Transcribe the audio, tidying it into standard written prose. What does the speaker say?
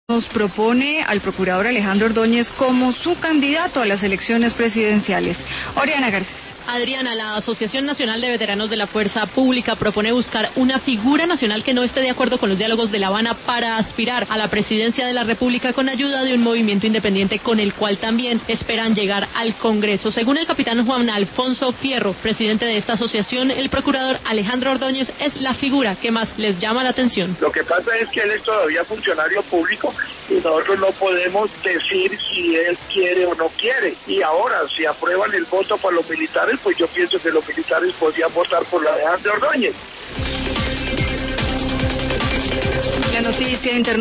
Nos propone al procurador Alejandro Ordóñez como su candidato a las elecciones presidenciales. Oriana Garcés. Adriana, la Asociación Nacional de Veteranos de la Fuerza Pública propone buscar una figura nacional que no esté de acuerdo con los diálogos de La Habana para aspirar a la presidencia de la República con ayuda de un movimiento independiente con el cual también esperan llegar al Congreso. Según el capitán Juan Alfonso Fierro, presidente de esta asociación, el procurador Alejandro Ordóñez es la figura que más les llama la atención. Lo que pasa es que él es todavía funcionario público y nosotros no podemos decir si él quiere o no quiere. Y ahora, si aprueban el voto para los militares, pues yo pienso que los militares podrían votar por la Alejandro Ordóñez. La noticia internacional.